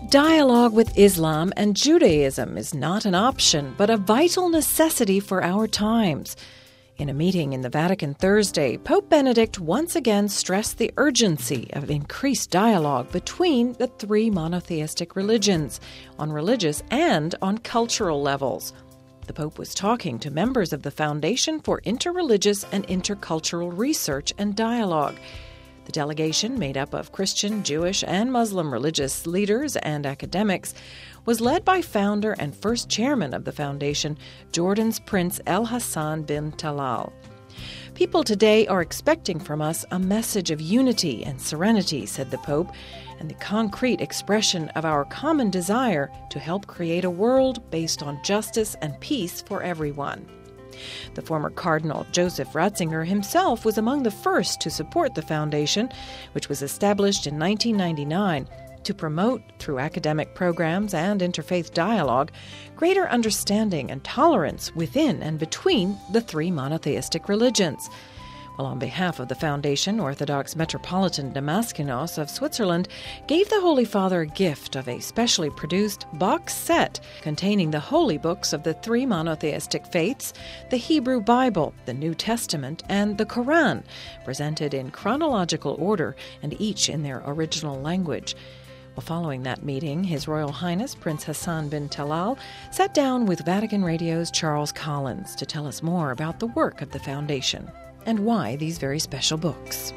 Dialogue with Islam and Judaism is not an option, but a vital necessity for our times. In a meeting in the Vatican Thursday, Pope Benedict once again stressed the urgency of increased dialogue between the three monotheistic religions, on religious and on cultural levels. The Pope was talking to members of the Foundation for Interreligious and Intercultural Research and Dialogue. The delegation, made up of Christian, Jewish, and Muslim religious leaders and academics, was led by founder and first chairman of the foundation, Jordan's Prince El Hassan bin Talal. People today are expecting from us a message of unity and serenity, said the Pope, and the concrete expression of our common desire to help create a world based on justice and peace for everyone. The former Cardinal Joseph Ratzinger himself was among the first to support the foundation, which was established in 1999 to promote, through academic programs and interfaith dialogue, greater understanding and tolerance within and between the three monotheistic religions. Well, on behalf of the Foundation, Orthodox Metropolitan Damaskinos of Switzerland gave the Holy Father a gift of a specially produced box set containing the holy books of the three monotheistic faiths, the Hebrew Bible, the New Testament, and the Quran, presented in chronological order and each in their original language. Well, following that meeting, His Royal Highness Prince Hassan bin Talal sat down with Vatican Radio's Charles Collins to tell us more about the work of the Foundation and why these very special books.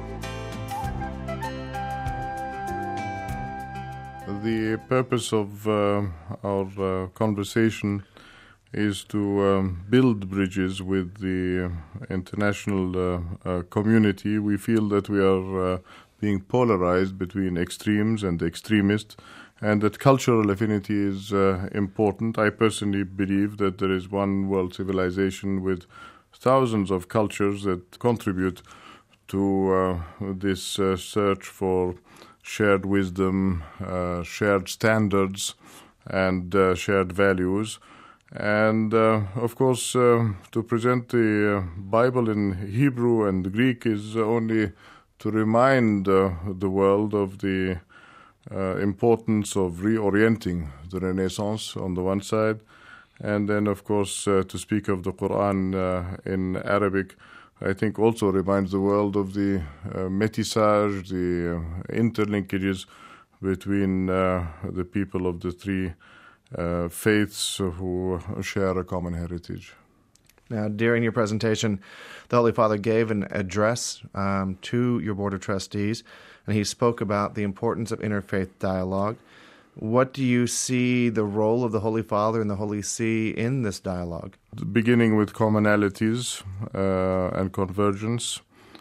The purpose of our conversation is to build bridges with the international community. We feel that we are being polarized between extremes and extremists, and that cultural affinity is important. I personally believe that there is one world civilization with thousands of cultures that contribute to this search for shared wisdom, shared standards, and shared values. And, of course, to present the Bible in Hebrew and Greek is only to remind the world of the importance of reorienting the Renaissance on the one side, and then, of course, to speak of the Quran in Arabic, I think also reminds the world of the métissage, the interlinkages between the people of the three faiths who share a common heritage. Now, during your presentation, the Holy Father gave an address to your Board of Trustees, and he spoke about the importance of interfaith dialogue. What do you see the role of the Holy Father and the Holy See in this dialogue? Beginning with commonalities and convergence,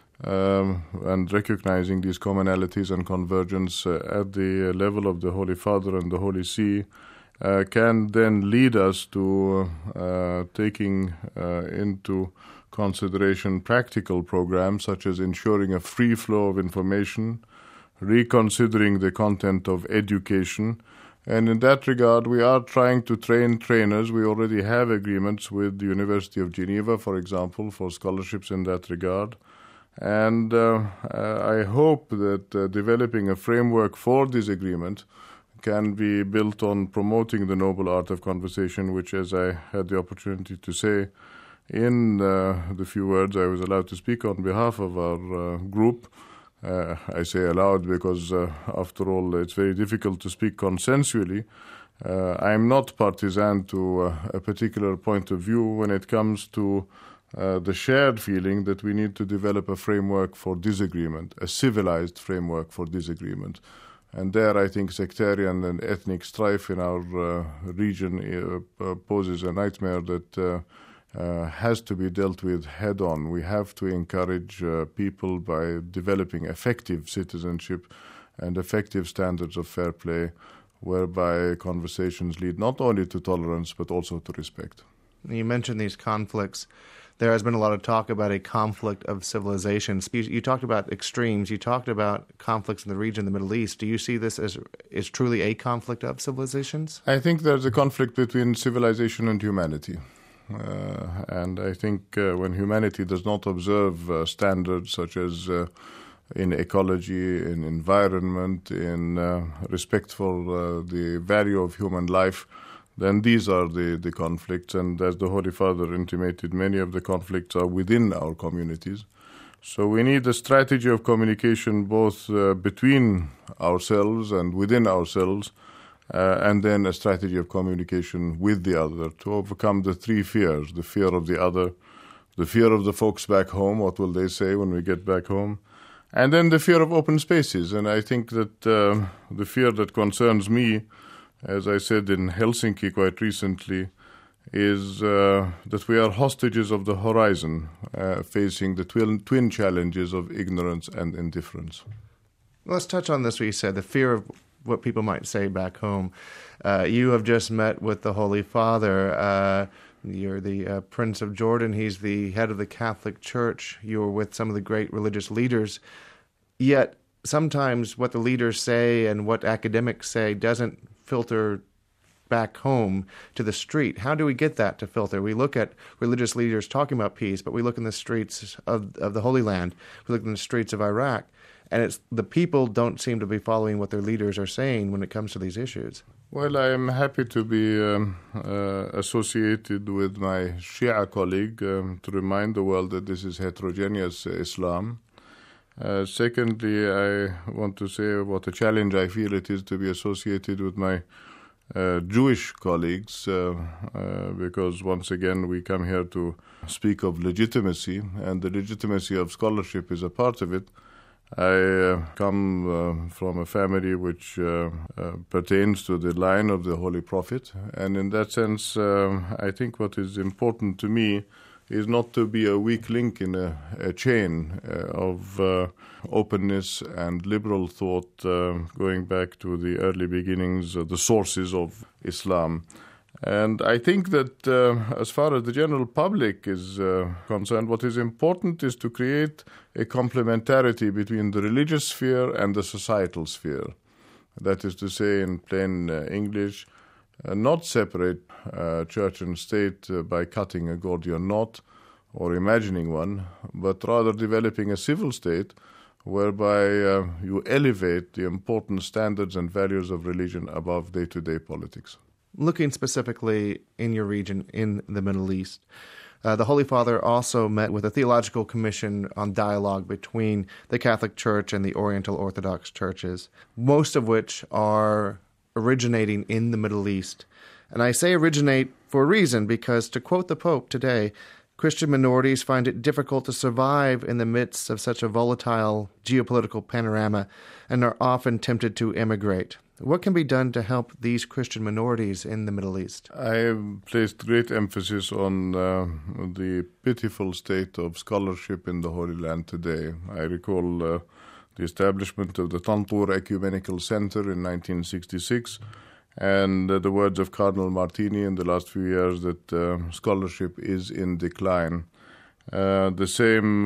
and recognizing these commonalities and convergence at the level of the Holy Father and the Holy See, can then lead us to taking into consideration practical programs such as ensuring a free flow of information, reconsidering the content of education. And in that regard, we are trying to train trainers. We already have agreements with the University of Geneva, for example, for scholarships in that regard. And I hope that developing a framework for this agreement can be built on promoting the noble art of conversation, which, as I had the opportunity to say in the few words I was allowed to speak on behalf of our group, I say aloud because, after all, it's very difficult to speak consensually. I'm not partisan to a particular point of view when it comes to the shared feeling that we need to develop a framework for disagreement, a civilized framework for disagreement. And there, I think sectarian and ethnic strife in our region poses a nightmare that has to be dealt with head-on. We have to encourage people by developing effective citizenship and effective standards of fair play, whereby conversations lead not only to tolerance but also to respect. You mentioned these conflicts. There has been a lot of talk about a conflict of civilizations. You talked about extremes. You talked about conflicts in the region, the Middle East. Do you see this as truly a conflict of civilizations? I think there's a conflict between civilization and humanity. And I think when humanity does not observe standards such as in ecology, in environment, in respect for the value of human life, then these are the conflicts. And as the Holy Father intimated, many of the conflicts are within our communities. So we need a strategy of communication both between ourselves and within ourselves, and then a strategy of communication with the other to overcome the three fears: the fear of the other, the fear of the folks back home, what will they say when we get back home, and then the fear of open spaces. And I think that the fear that concerns me, as I said in Helsinki quite recently, is that we are hostages of the horizon, facing the twin challenges of ignorance and indifference. Let's touch on this, what you said, the fear of what people might say back home. You have just met with the Holy Father. You're the Prince of Jordan. He's the head of the Catholic Church. You were with some of the great religious leaders. Yet sometimes what the leaders say and what academics say doesn't filter back home to the street. How do we get that to filter? We look at religious leaders talking about peace, but we look in the streets of the Holy Land. We look in the streets of Iraq. And it's the people don't seem to be following what their leaders are saying when it comes to these issues. Well, I am happy to be associated with my Shia colleague to remind the world that this is heterogeneous Islam. Secondly, I want to say what a challenge I feel it is to be associated with my Jewish colleagues, because once again we come here to speak of legitimacy, and the legitimacy of scholarship is a part of it. I come from a family which pertains to the line of the Holy Prophet, and in that sense I think what is important to me is not to be a weak link in a chain of openness and liberal thought going back to the early beginnings, the sources of Islam. And I think that as far as the general public is concerned, what is important is to create a complementarity between the religious sphere and the societal sphere. That is to say, in plain English, not separate church and state by cutting a Gordian knot or imagining one, but rather developing a civil state whereby you elevate the important standards and values of religion above day-to-day politics. Looking specifically in your region, in the Middle East, the Holy Father also met with a theological commission on dialogue between the Catholic Church and the Oriental Orthodox churches, most of which are originating in the Middle East. And I say originate for a reason, because to quote the Pope today, Christian minorities find it difficult to survive in the midst of such a volatile geopolitical panorama and are often tempted to immigrate. What can be done to help these Christian minorities in the Middle East? I have placed great emphasis on the pitiful state of scholarship in the Holy Land today. I recall the establishment of the Tantur Ecumenical Center in 1966, and the words of Cardinal Martini in the last few years that scholarship is in decline. The same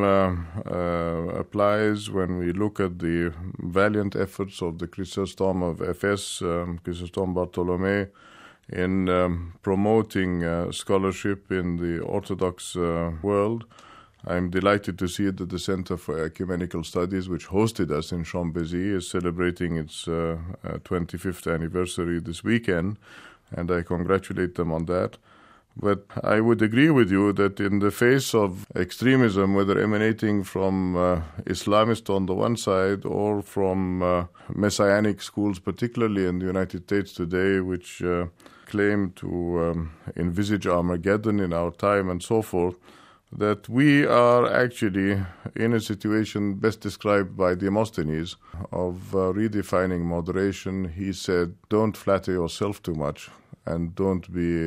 applies when we look at the valiant efforts of the Chrysostom of Ephes, Chrysostom Bartolome, in promoting scholarship in the Orthodox world. I'm delighted to see that the Center for Ecumenical Studies, which hosted us in Chambézy, is celebrating its 25th anniversary this weekend, and I congratulate them on that. But I would agree with you that in the face of extremism, whether emanating from Islamists on the one side or from messianic schools, particularly in the United States today, which claim to envisage Armageddon in our time and so forth, that we are actually in a situation best described by Demosthenes of redefining moderation. He said, don't flatter yourself too much and don't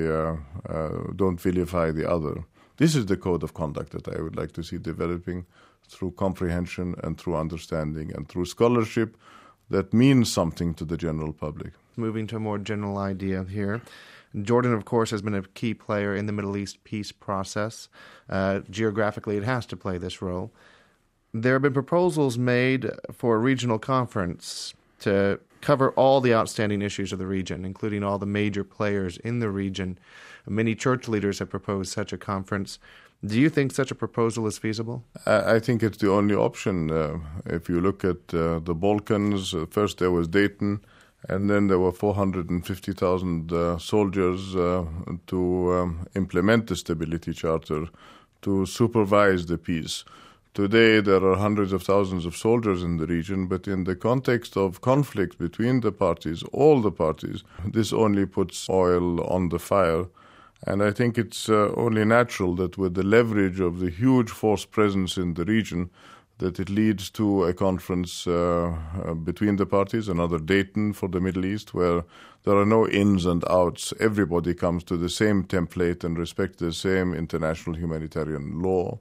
vilify the other. This is the code of conduct that I would like to see developing through comprehension and through understanding and through scholarship that means something to the general public. Moving to a more general idea here. Jordan, of course, has been a key player in the Middle East peace process. Geographically, it has to play this role. There have been proposals made for a regional conference to cover all the outstanding issues of the region, including all the major players in the region. Many church leaders have proposed such a conference. Do you think such a proposal is feasible? I think it's the only option. If you look at the Balkans, first there was Dayton, and then there were 450,000 soldiers to implement the Stability Charter, to supervise the peace. Today there are hundreds of thousands of soldiers in the region, but in the context of conflict between the parties, all the parties, this only puts oil on the fire. And I think it's only natural that with the leverage of the huge force presence in the region, that it leads to a conference between the parties, another Dayton for the Middle East, where there are no ins and outs. Everybody comes to the same template and respects the same international humanitarian law.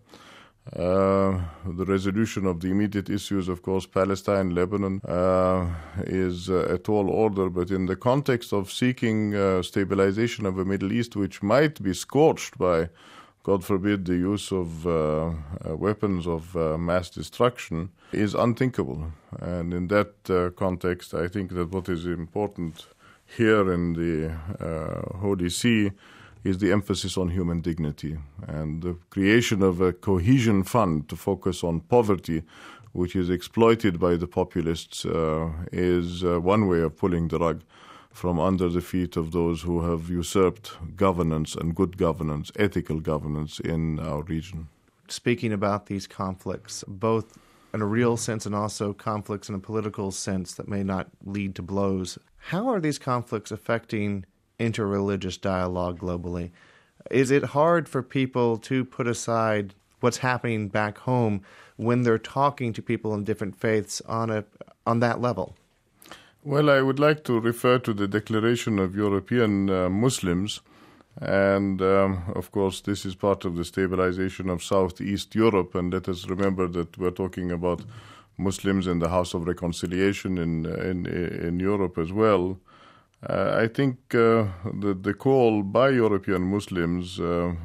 The resolution of the immediate issues, of course, Palestine, Lebanon, is a tall order, but in the context of seeking stabilization of the Middle East, which might be scorched by, God forbid, the use of weapons of mass destruction, is unthinkable. And in that context, I think that what is important here in the Holy See is the emphasis on human dignity, and the creation of a cohesion fund to focus on poverty, which is exploited by the populists, is one way of pulling the rug from under the feet of those who have usurped governance and good governance, ethical governance in our region. Speaking about these conflicts, both in a real sense and also conflicts in a political sense that may not lead to blows, how are these conflicts affecting interreligious dialogue globally? Is it hard for people to put aside what's happening back home when they're talking to people in different faiths on that level? Well, I would like to refer to the Declaration of European Muslims, and of course this is part of the stabilization of Southeast Europe, and let us remember that we're talking about Muslims in the House of Reconciliation in Europe as well. I think the call by European Muslims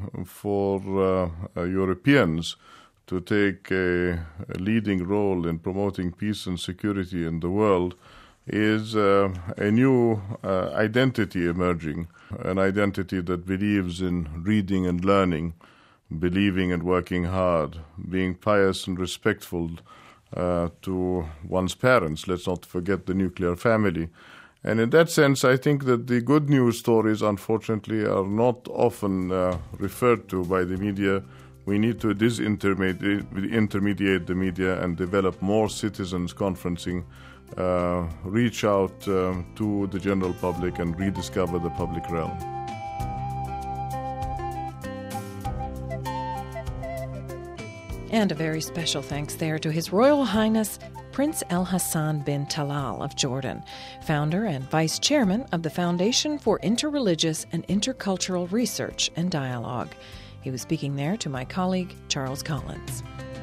for Europeans to take a leading role in promoting peace and security in the world is a new identity emerging, an identity that believes in reading and learning, believing and working hard, being pious and respectful to one's parents. Let's not forget the nuclear family. And in that sense, I think that the good news stories, unfortunately, are not often referred to by the media. We need to disintermediate the media and develop more citizens conferencing, reach out to the general public and rediscover the public realm. And a very special thanks there to His Royal Highness Prince Al Hassan bin Talal of Jordan, founder and vice chairman of the Foundation for Interreligious and Intercultural Research and Dialogue. He was speaking there to my colleague, Charles Collins.